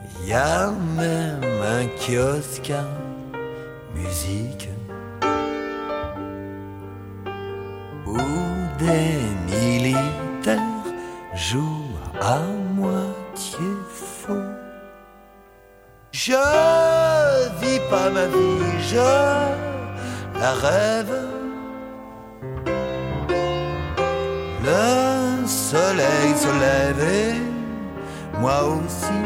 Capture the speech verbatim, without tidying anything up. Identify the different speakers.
Speaker 1: y a même un kiosque à musique où des militaires jouent à moitié faux. Je vis pas ma vie, je la rêve. Le soleil se lève et moi aussi